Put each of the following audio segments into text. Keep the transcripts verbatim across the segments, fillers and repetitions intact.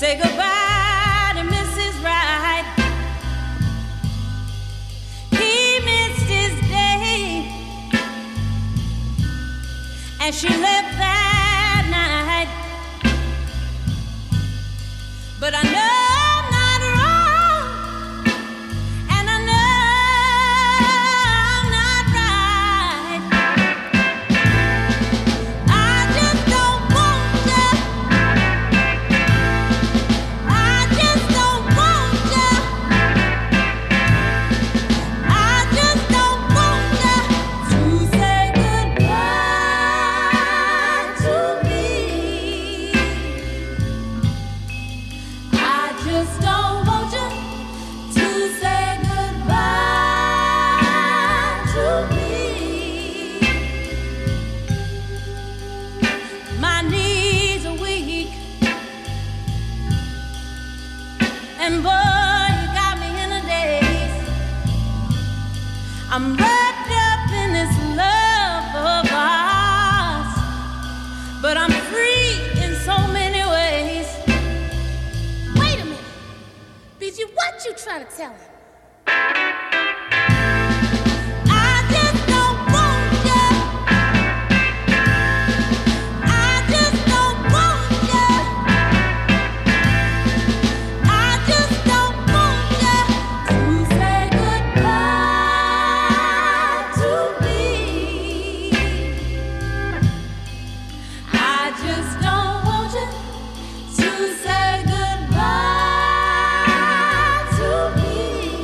say goodbye to Missus Wright. He missed his day, and she left that night. But I know I'm not wrong, and I know I'm not right. I just don't want you. I just don't want you. I just don't want you to say goodbye to me. I just don't want you to say goodbye to me. My knees are weak, and boy, you got me in a daze. I'm wrapped up in this love of ours, but I'm free in so many ways. Wait a minute, B G, what you trying to tell him? I just don't want you. I just don't want you. I just don't want you to say goodbye to me. I just don't want you to say goodbye to me.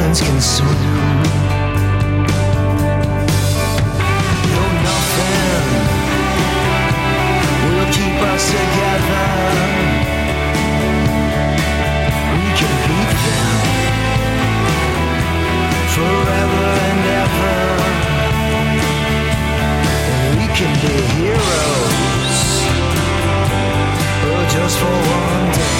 hands can swim. You're nothing will keep us together. We can beat them forever and ever. And we can be heroes, oh, just for one day.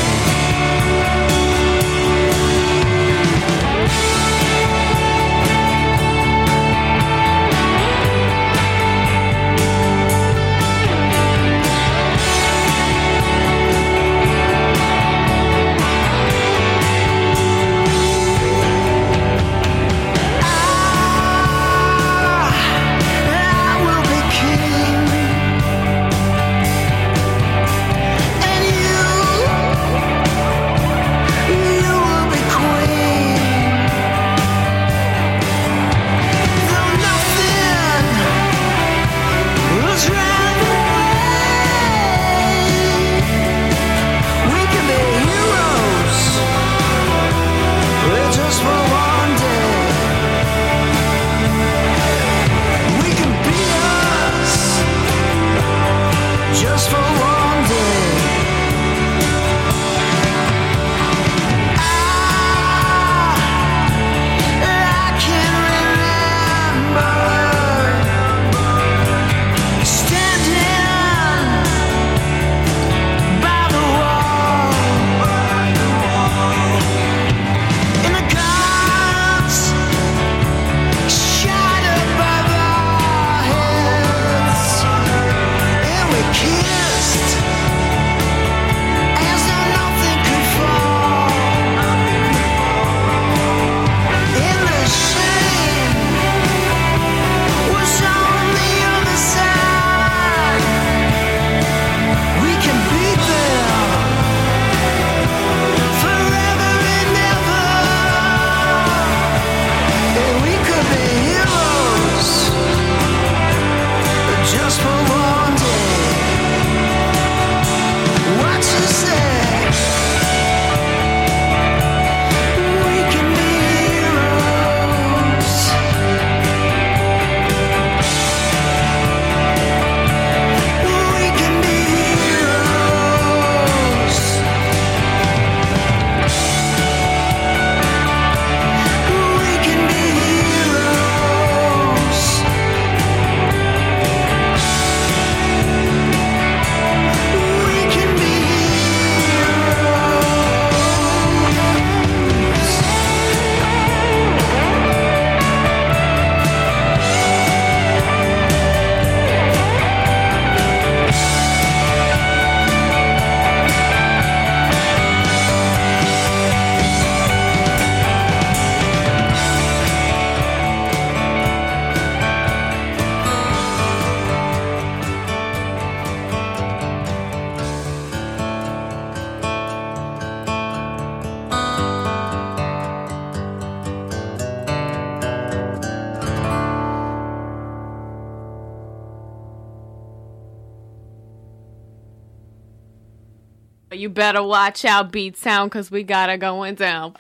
You better watch out, Beat Sound, because we got it going down.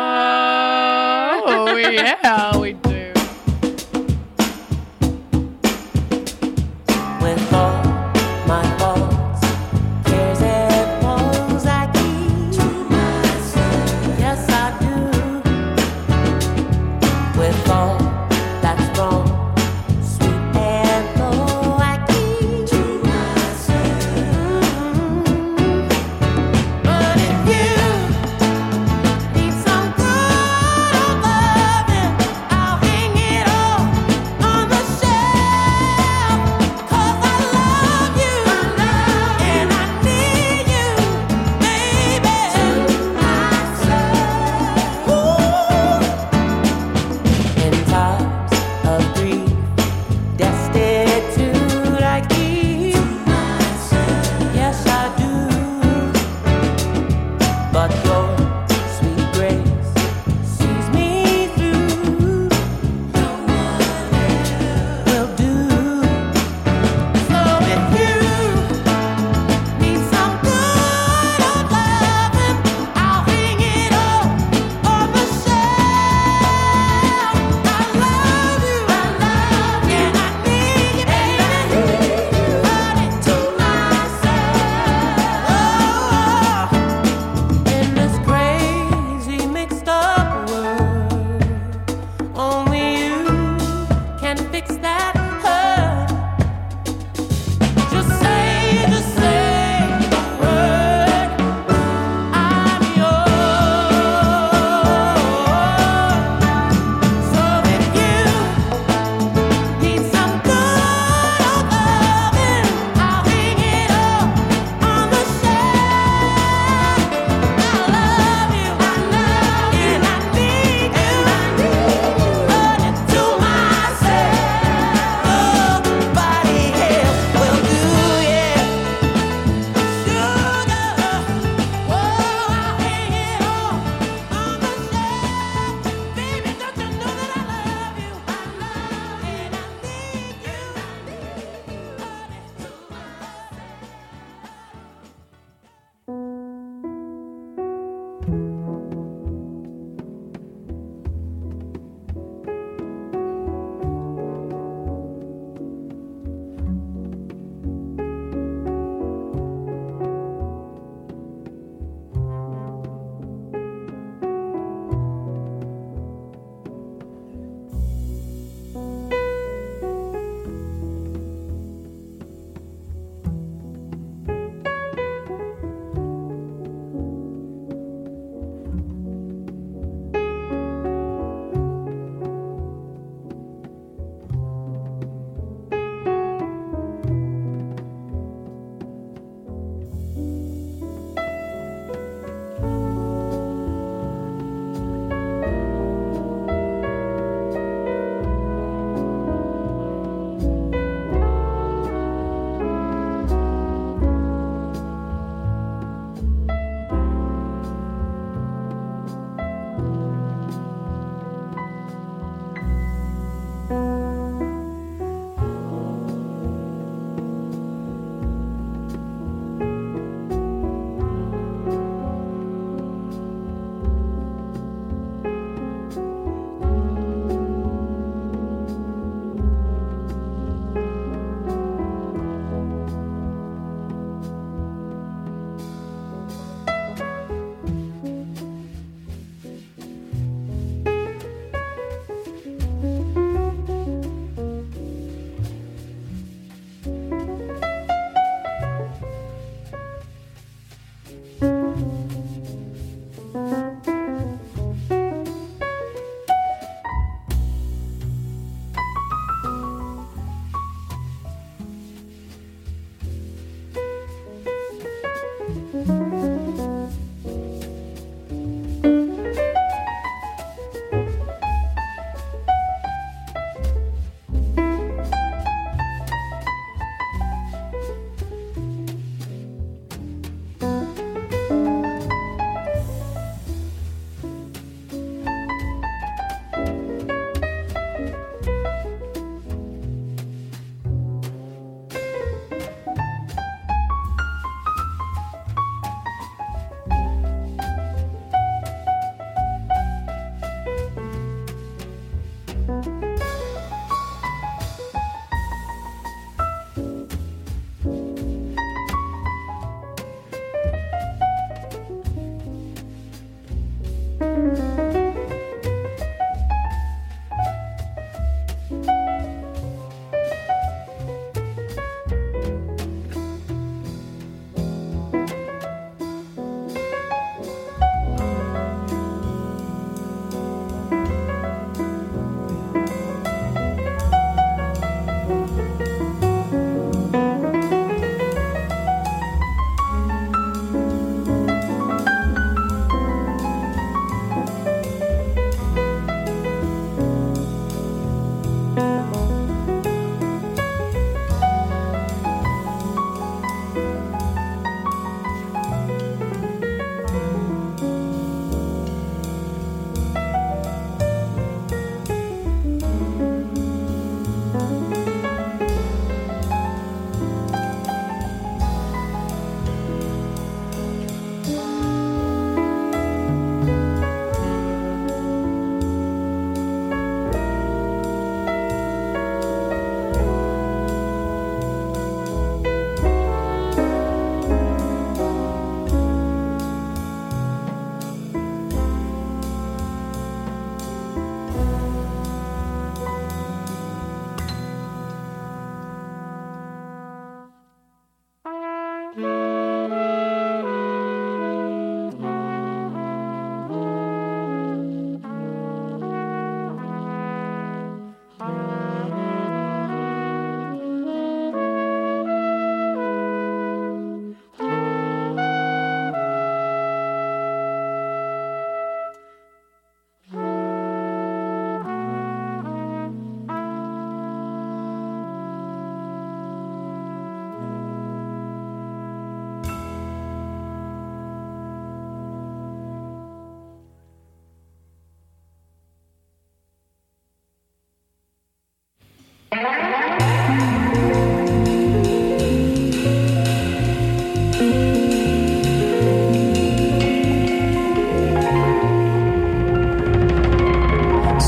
Oh, yeah, we do. With all my faults, cares and woes I keep to myself. Yes, I do. With all that's wrong, sweet and low, I keep to myself. But if you need some good loving, I'll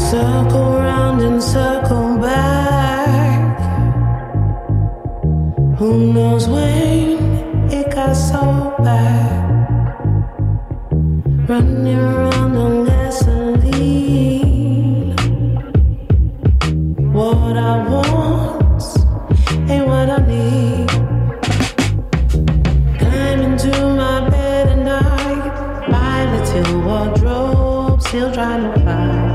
Circle round and circle back. Who knows when it got so bad? Running around on gasoline. What I want ain't what I need. Climb into my bed at night. My little wardrobe still trying to find.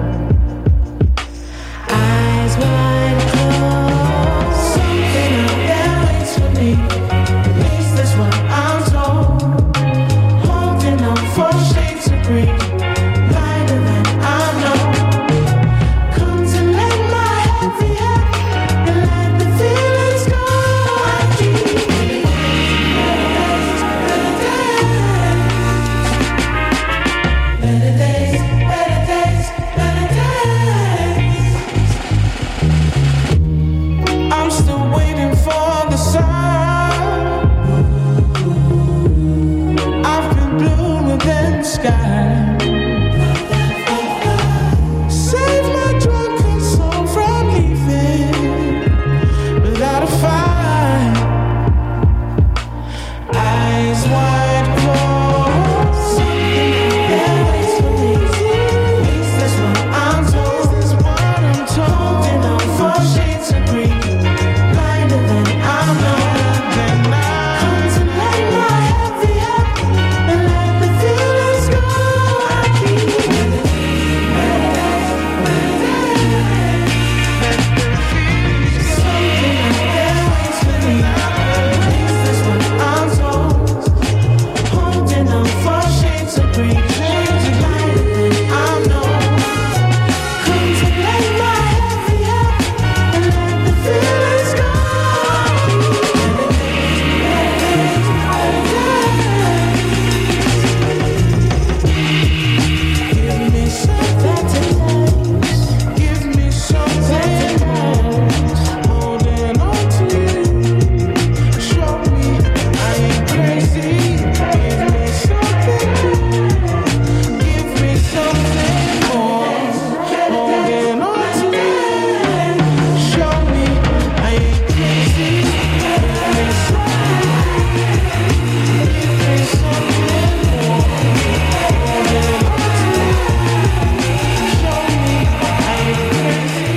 Eyes wide closed. Something out there waits for me. At least that's what I'm told. Holding on for shades of green. Lighter than I know. Come to let my head be up and let the feelings go. I keep better days, better days, better days. I'm still waiting for the sun. I've been bluer than the sky. Save my drunken soul from leaving without a fight. Eyes wide closed. Something there waits for me. At least that's what I'm told. That's what I'm told. Holding on for shades of green. Lighter than I know. Come to lay my head be up and let the feelings go. I keep something out there waits for me. At least that's what I'm told. Holding on for shades of green. Lighter than I know. Come to lay my head be up and let the feelings go. Give me something nice. Give me something nice. Holding on to you. Show me I ain't crazy. Give me something good. Give me something more. Holding on to you. Show me I ain't crazy. Give me something. Give me something more. Holding on to you. Show me I ain't crazy.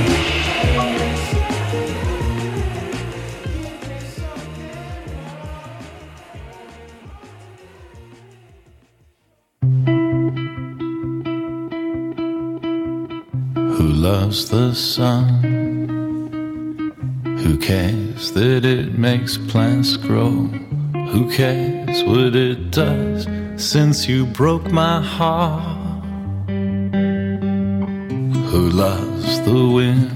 Who loves the sun? Who cares that it makes plants grow? Who cares what it does since you broke my heart? Who loves the wind?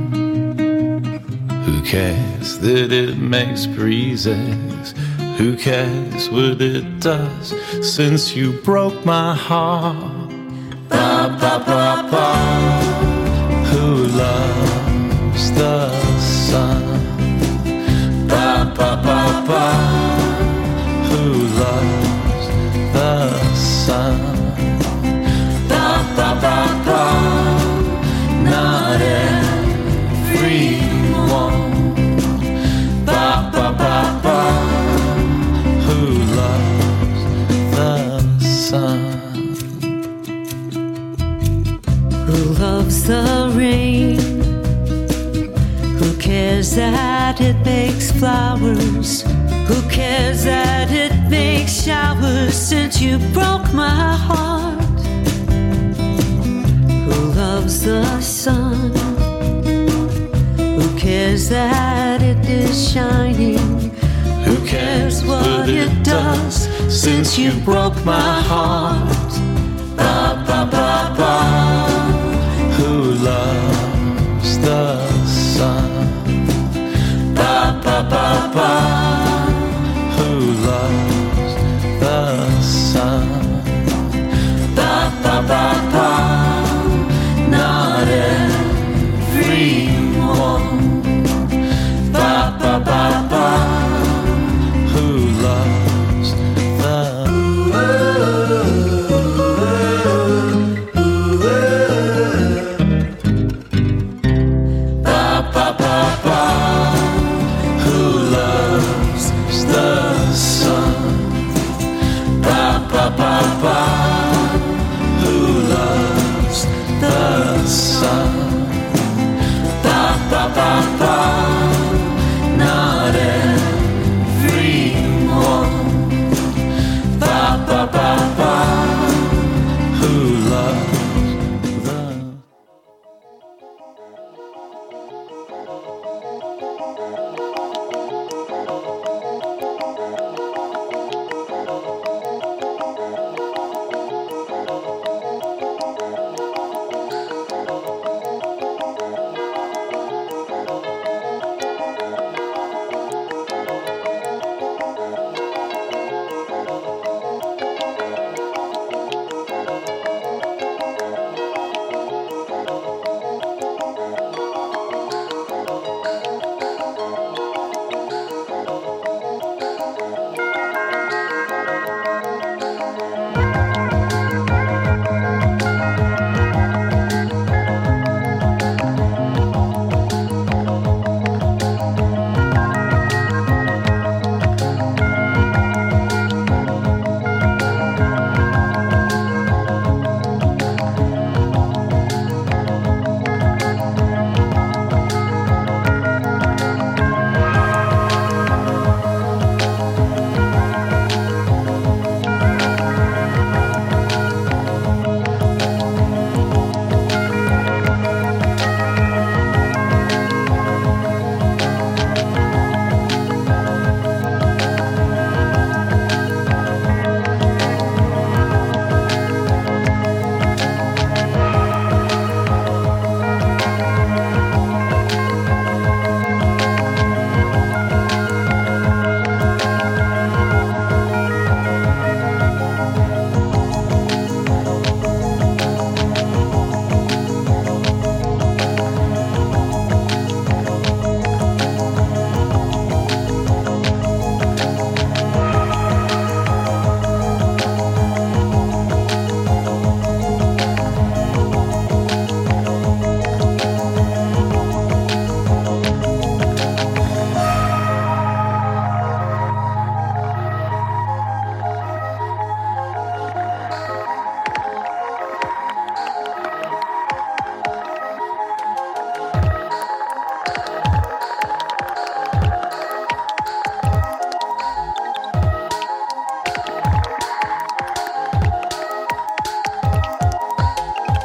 Who cares that it makes breezes? Who cares what it does since you broke my heart? Ba ba ba ba. Who loves the sun? Ba ba ba ba. Who loves the sun? Ba ba ba ba. Not everyone. Ba ba ba ba. Who loves the sun? Who loves the rain? Who cares that it makes flowers? Who cares that it makes showers since you broke my heart? Who loves the sun? Who cares that it is shining? Who cares what it does since you broke my heart? Ba ba ba.